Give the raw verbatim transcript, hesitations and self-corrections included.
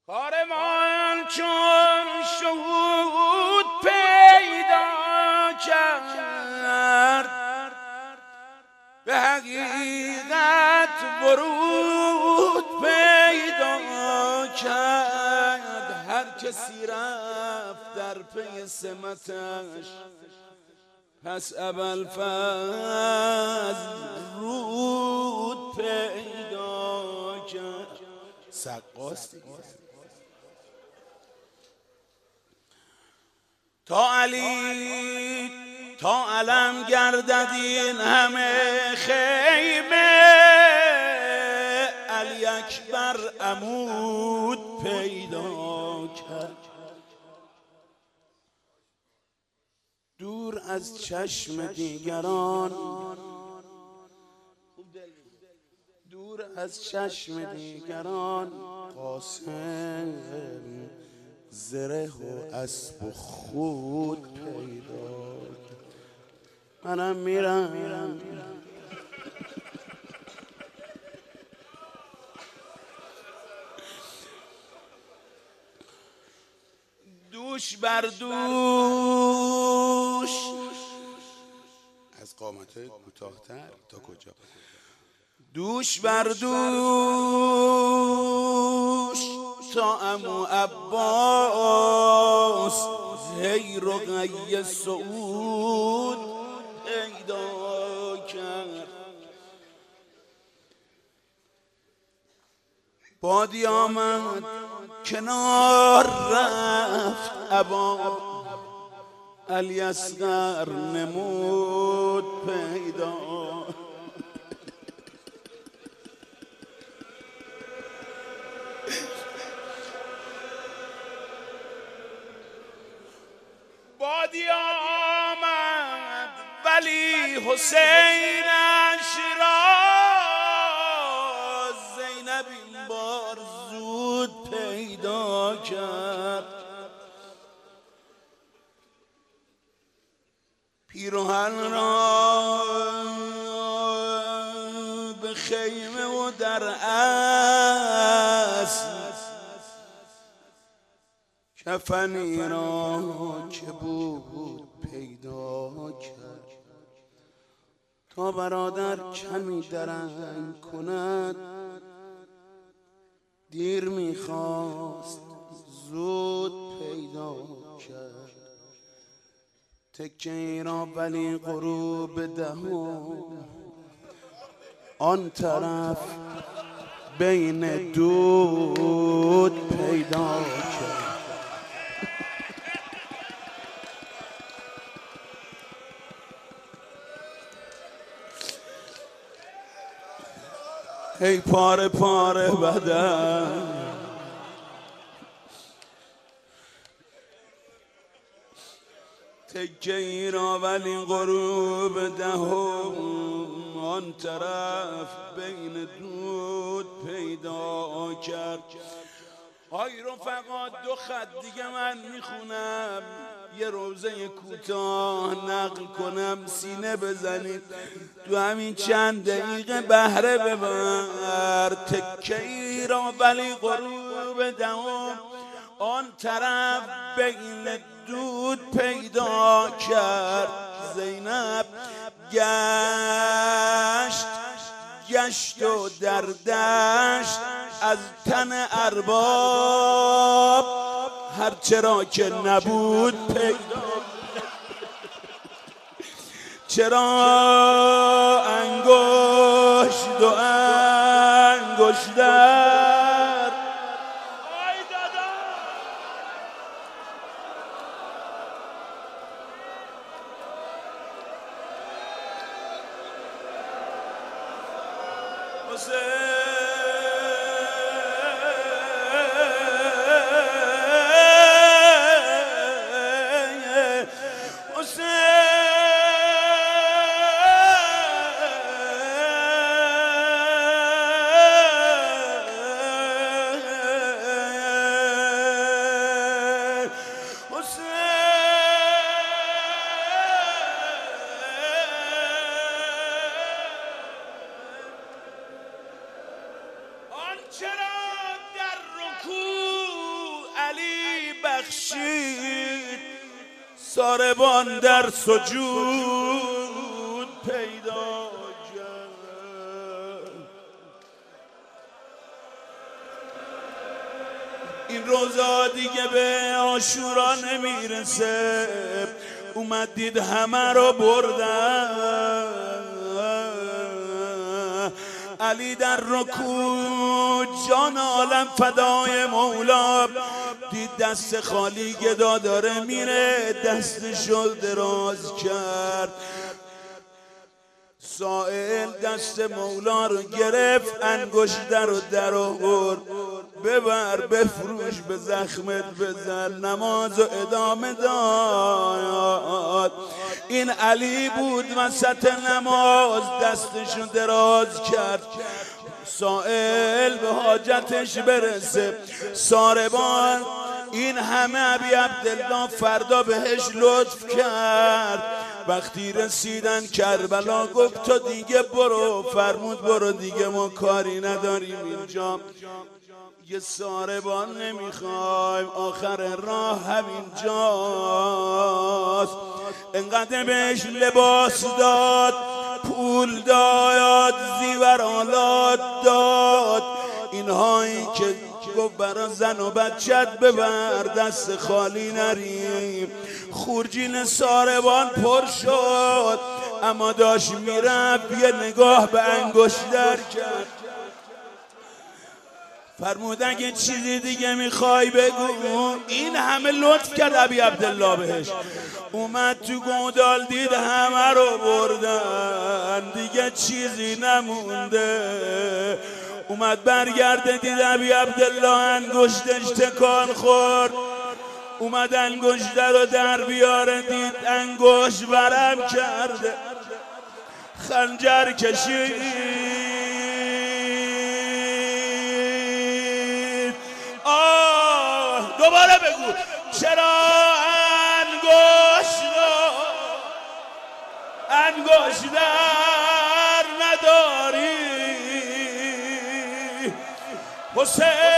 کارمان چون شهود پیدا کرد، به حقیقت ورود پیدا کرد. هر کسی رفت در پی سمتش، پس ابوالفضل رود پیدا کرد. سقاست دیگه. تا علی تا علم گردد این همه خیمه، علی اکبر عمود پیدا کرد. دور از چشم دیگران، دور از چشم دیگران، قاسم زره و اسب و خود پیدا. منم میرم دوش بر دوش، از قامت‌های کوتاه‌تر تا کجا؟ دوش بر دوش تا عمو عباس، زهیر و قی سعود پیدا کرد. بادی آمد کنار رفت ابا، علی اصغر نمود پیدا. بادی آمد ولی حسینش را زینب این بار زود پیدا کرد. پیراهن را به خیمه و در اسب، کفنی را که بود پیدا کرد. تا برادر کمی درنگ کند، دیر میخواست زود پیدا کرد. تکه ای را ولی غروب دهم، آن طرف بین دود پیدا کرد. ای پاره پاره بدن، تکه ای را ولی غروب دهم، آن طرف بین دود پیدا کرد. های رفقا، دو خط دیگه من میخونم، یه روزه کوتاه نقل کنم، سینه بزنید تو همین چند دقیقه بهره ببر. تکه ای را ولی غروب دهم، آن طرف بین دود پیدا کرد. زینب گشت گشت و در دشت از تن ارباب، هرچرا که نبود پیدا. چرا انگشت و انگشتر، آی دادا حسین بخشید ساربان در سجود پیدا کرد. این روزا دیگه به عاشورا نمیرسه، اومد دید همه رو بردن. علی در رکوع جان عالم فدای مولا، دید دست خالی گدا داره میره، دستشو دراز کرد. سائل دست مولا رو گرفت، انگشت رو در آورد، ببر بفروش به زخمت بزن، نماز و ادامه داد. این علی بود وسط نماز، دستشو دراز کرد سائل به حاجتش برسه. ساربان این همه ابی عبدالله فردا بهش لطف کرد. وقتی رسیدن کربلا گفت تو دیگه برو، فرمود برو دیگه ما کاری نداریم اینجا، یه ساربان نمیخوایم، آخر راه همینجاست. انقدر بهش لباس داد، پول داد، زیورالات داد، اینهایی که گفت برا زن و بچت ببر، دست خالی نریم. خورجین ساربان پر شد، اما داشت میرفت یه نگاه به انگشتر کرد، فرمود اگه چیزی دیگه میخوای بگو. این همه لطف کرد ابی عبدالله بهش. اومد تو گودال دید همه رو بردن، دیگه چیزی نمونده. اومد برگرده دید ابی عبدالله انگشتش تکان خورد، اومد انگشت رو در بیاره، دید انگشت ورم کرده، خنجر کشید. آه دوباره بگو چرا انگشت انگشت در نداری حسین؟